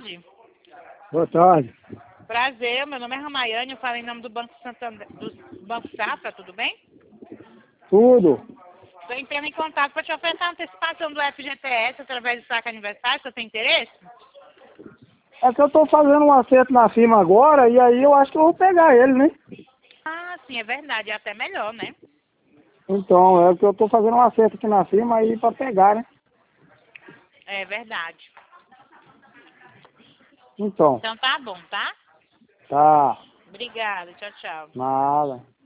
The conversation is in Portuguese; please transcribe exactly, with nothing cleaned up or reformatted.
tarde. Boa tarde. Prazer, meu nome é Ramayane, eu falo em nome do Banco Santander, do Banco Safra, tudo bem? Tudo. Estou entrando em contato para te oferecer a antecipação do F G T S através do saque aniversário, você tem interesse? É que eu tô fazendo um acerto na firma agora e aí eu acho que eu vou pegar ele, né? Ah, sim, é verdade, é até melhor, né? Então, é que eu tô fazendo um acerto aqui na firma aí pra pegar, né? É verdade. Então, Então tá bom, tá? tá. Obrigada, tchau, tchau. Nada.